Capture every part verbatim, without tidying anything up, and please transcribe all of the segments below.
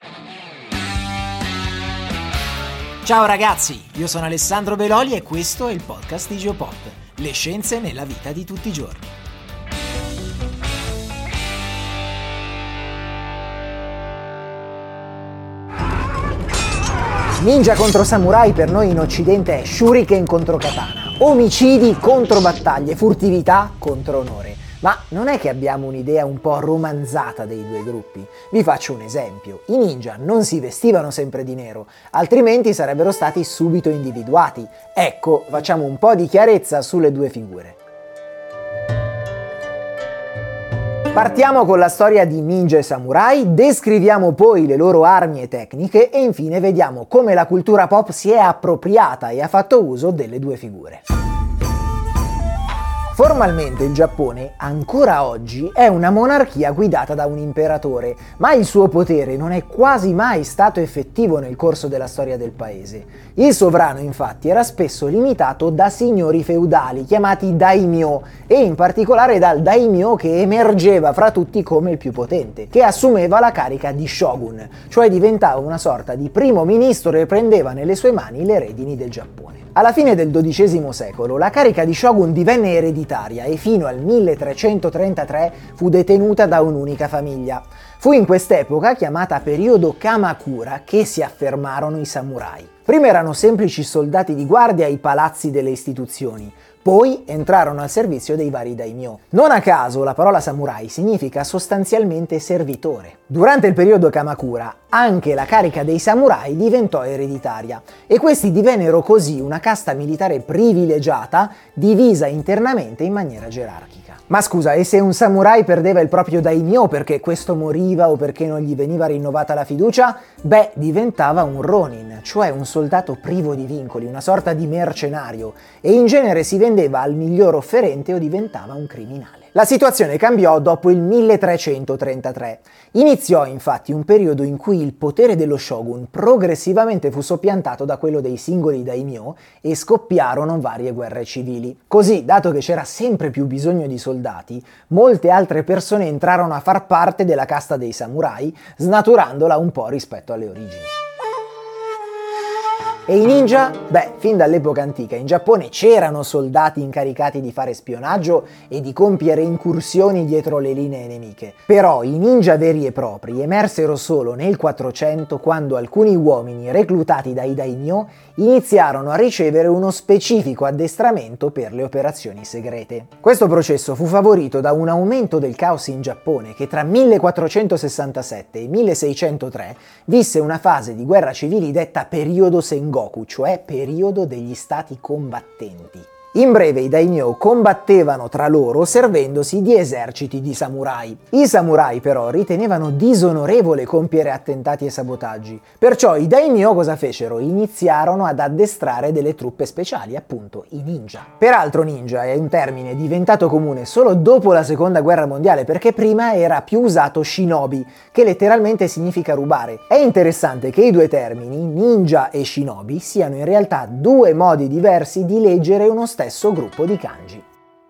Ciao ragazzi, io sono Alessandro Beloli e questo è il podcast di Geopop, le scienze nella vita di tutti i giorni. Ninja contro samurai per noi in occidente è shuriken contro katana, omicidi contro battaglie, furtività contro onore. Ma non è che abbiamo un'idea un po' romanzata dei due gruppi? Vi faccio un esempio. I ninja non si vestivano sempre di nero, altrimenti sarebbero stati subito individuati. Ecco, facciamo un po' di chiarezza sulle due figure. Partiamo con la storia di ninja e samurai, descriviamo poi le loro armi e tecniche e infine vediamo come la cultura pop si è appropriata e ha fatto uso delle due figure. Formalmente il Giappone, ancora oggi, è una monarchia guidata da un imperatore, ma il suo potere non è quasi mai stato effettivo nel corso della storia del paese. Il sovrano, infatti, era spesso limitato da signori feudali, chiamati daimyo, e in particolare dal daimyo che emergeva fra tutti come il più potente, che assumeva la carica di shogun, cioè diventava una sorta di primo ministro e prendeva nelle sue mani le redini del Giappone. Alla fine del dodicesimo secolo la carica di shogun divenne ereditaria e fino al milletrecentotrentatré fu detenuta da un'unica famiglia. Fu in quest'epoca, chiamata periodo Kamakura, che si affermarono i samurai. Prima erano semplici soldati di guardia ai palazzi delle istituzioni, poi entrarono al servizio dei vari daimyo. Non a caso la parola samurai significa sostanzialmente servitore. Durante il periodo Kamakura anche la carica dei samurai diventò ereditaria e questi divennero così una casta militare privilegiata divisa internamente in maniera gerarchica. Ma scusa, e se un samurai perdeva il proprio daimyo perché questo moriva o perché non gli veniva rinnovata la fiducia? Beh, diventava un ronin, cioè un soldato privo di vincoli, una sorta di mercenario, e in genere si vendeva al miglior offerente o diventava un criminale. La situazione cambiò dopo il milletrecentotrentatré. Iniziò infatti un periodo in cui il potere dello shogun progressivamente fu soppiantato da quello dei singoli daimyo e scoppiarono varie guerre civili. Così, dato che c'era sempre più bisogno di soldati, molte altre persone entrarono a far parte della casta dei samurai, snaturandola un po' rispetto alle origini. E i ninja? Beh, fin dall'epoca antica in Giappone c'erano soldati incaricati di fare spionaggio e di compiere incursioni dietro le linee nemiche. Però i ninja veri e propri emersero solo nel quattrocento, quando alcuni uomini reclutati dai daimyo iniziarono a ricevere uno specifico addestramento per le operazioni segrete. Questo processo fu favorito da un aumento del caos in Giappone che tra millequattrocentosessantasette e milleseicentotre visse una fase di guerra civili detta periodo Sengoku, cioè periodo degli stati combattenti. In breve, i daimyo combattevano tra loro servendosi di eserciti di samurai. I samurai però ritenevano disonorevole compiere attentati e sabotaggi, perciò i daimyo cosa fecero? Iniziarono ad addestrare delle truppe speciali, appunto i ninja. Peraltro ninja è un termine diventato comune solo dopo la seconda guerra mondiale, perché prima era più usato shinobi, che letteralmente significa rubare. È interessante che i due termini, ninja e shinobi, siano in realtà due modi diversi di leggere uno stesso stesso gruppo di kanji.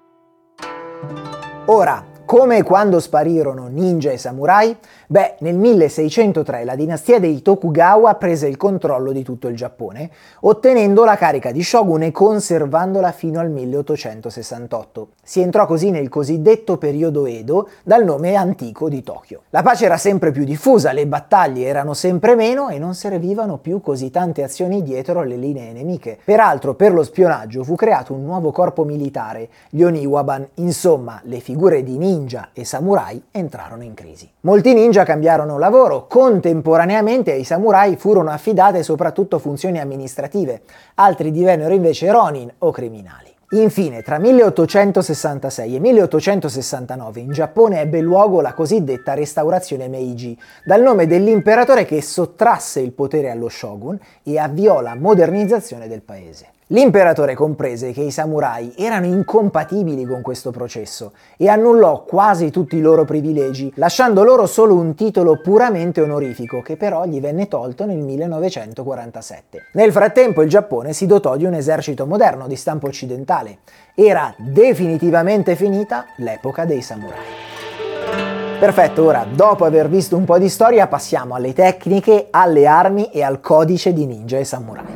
Ora, come e quando sparirono ninja e samurai? Beh, nel milleseicentotre la dinastia dei Tokugawa prese il controllo di tutto il Giappone, ottenendo la carica di shogun e conservandola fino al milleottocentosessantotto. Si entrò così nel cosiddetto periodo Edo, dal nome antico di Tokyo. La pace era sempre più diffusa, le battaglie erano sempre meno e non servivano più così tante azioni dietro le linee nemiche. Peraltro, per lo spionaggio fu creato un nuovo corpo militare, gli Oniwaban. Insomma, le figure di ninja e samurai entrarono in crisi. Molti ninja cambiarono lavoro, contemporaneamente ai samurai furono affidate soprattutto funzioni amministrative, altri divennero invece ronin o criminali. Infine, tra milleottocentosessantasei e milleottocentosessantanove in Giappone ebbe luogo la cosiddetta restaurazione Meiji, dal nome dell'imperatore che sottrasse il potere allo shogun e avviò la modernizzazione del paese. L'imperatore comprese che i samurai erano incompatibili con questo processo e annullò quasi tutti i loro privilegi, lasciando loro solo un titolo puramente onorifico che però gli venne tolto nel millenovecentoquarantasette. Nel frattempo il Giappone si dotò di un esercito moderno di stampo occidentale. Era definitivamente finita l'epoca dei samurai. Perfetto, ora dopo aver visto un po' di storia passiamo alle tecniche, alle armi e al codice di ninja e samurai.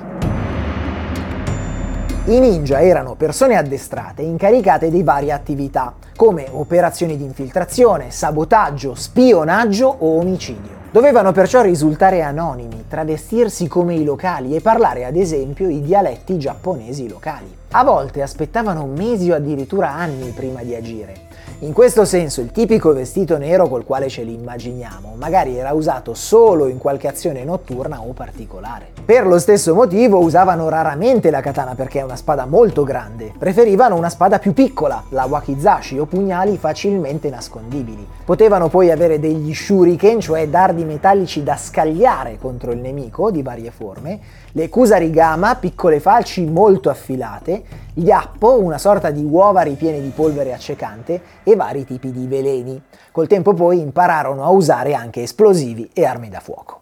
I ninja erano persone addestrate incaricate di varie attività, come operazioni di infiltrazione, sabotaggio, spionaggio o omicidio. Dovevano perciò risultare anonimi, travestirsi come i locali e parlare ad esempio i dialetti giapponesi locali. A volte aspettavano mesi o addirittura anni prima di agire. In questo senso il tipico vestito nero col quale ce li immaginiamo magari era usato solo in qualche azione notturna o particolare. Per lo stesso motivo usavano raramente la katana perché è una spada molto grande, preferivano una spada più piccola, la wakizashi o pugnali facilmente nascondibili. Potevano poi avere degli shuriken, cioè dardi metallici da scagliare contro il nemico di varie forme, le kusarigama, piccole falci molto affilate, gli appo, una sorta di uova ripiene di polvere accecante e vari tipi di veleni. Col tempo poi impararono a usare anche esplosivi e armi da fuoco.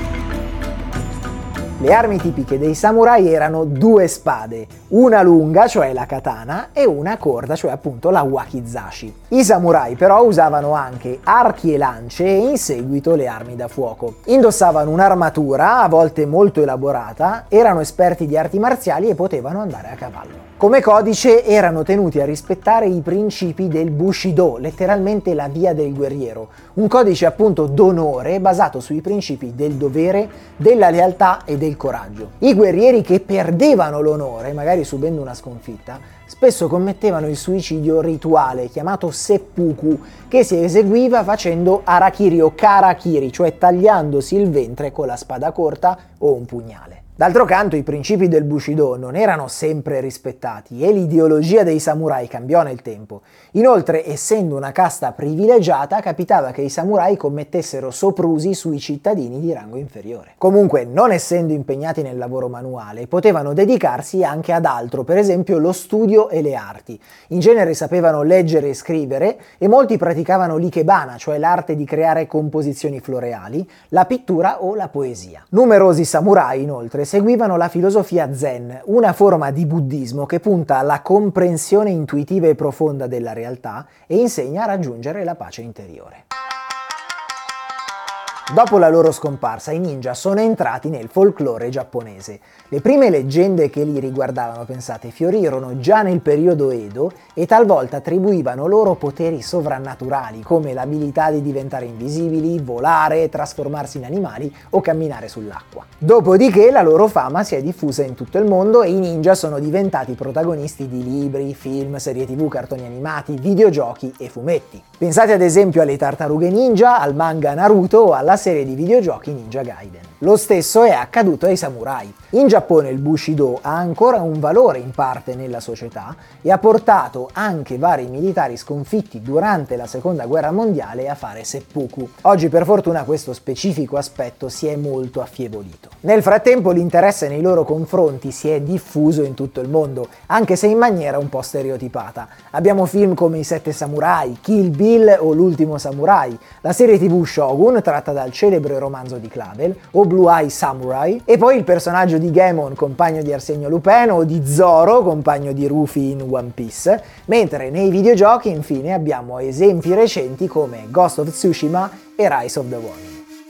Le armi tipiche dei samurai erano due spade, una lunga, cioè la katana, e una corta, cioè appunto la wakizashi. I samurai però usavano anche archi e lance e in seguito le armi da fuoco. Indossavano un'armatura, a volte molto elaborata, erano esperti di arti marziali e potevano andare a cavallo. Come codice erano tenuti a rispettare i principi del Bushido, letteralmente la via del guerriero, un codice appunto d'onore basato sui principi del dovere, della lealtà e del coraggio. I guerrieri che perdevano l'onore, magari subendo una sconfitta, spesso commettevano il suicidio rituale chiamato seppuku, che si eseguiva facendo harakiri o karakiri, cioè tagliandosi il ventre con la spada corta o un pugnale. D'altro canto i principi del Bushido non erano sempre rispettati e l'ideologia dei samurai cambiò nel tempo. Inoltre, essendo una casta privilegiata, capitava che i samurai commettessero soprusi sui cittadini di rango inferiore. Comunque, non essendo impegnati nel lavoro manuale, potevano dedicarsi anche ad altro, per esempio lo studio e le arti. In genere sapevano leggere e scrivere e molti praticavano l'ikebana, cioè l'arte di creare composizioni floreali, la pittura o la poesia. Numerosi samurai, inoltre, seguivano la filosofia Zen, una forma di buddismo che punta alla comprensione intuitiva e profonda della realtà e insegna a raggiungere la pace interiore. Dopo la loro scomparsa, i ninja sono entrati nel folklore giapponese. Le prime leggende che li riguardavano, pensate, fiorirono già nel periodo Edo e talvolta attribuivano loro poteri sovrannaturali, come l'abilità di diventare invisibili, volare, trasformarsi in animali o camminare sull'acqua. Dopodiché la loro fama si è diffusa in tutto il mondo e i ninja sono diventati protagonisti di libri, film, serie tv, cartoni animati, videogiochi e fumetti. Pensate ad esempio alle tartarughe ninja, al manga Naruto o alla serie di videogiochi Ninja Gaiden. Lo stesso è accaduto ai samurai. In Giappone il Bushido ha ancora un valore in parte nella società e ha portato anche vari militari sconfitti durante la seconda guerra mondiale a fare seppuku. Oggi per fortuna questo specifico aspetto si è molto affievolito. Nel frattempo l'interesse nei loro confronti si è diffuso in tutto il mondo, anche se in maniera un po' stereotipata. Abbiamo film come I Sette Samurai, Kill Bill o L'Ultimo Samurai, la serie tv Shogun tratta dal celebre romanzo di Clavel o Blue Eye Samurai, e poi il personaggio di Gemon, compagno di Arsenio Lupin, o di Zoro, compagno di Ruffy in One Piece, mentre nei videogiochi infine abbiamo esempi recenti come Ghost of Tsushima e Rise of the Warning.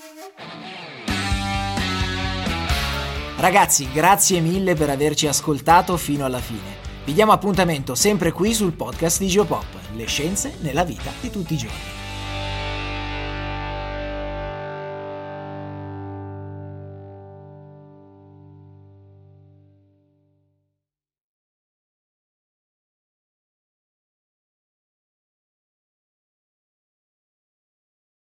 Ragazzi, grazie mille per averci ascoltato fino alla fine. Vi diamo appuntamento sempre qui sul podcast di Geopop, le scienze nella vita di tutti i giorni.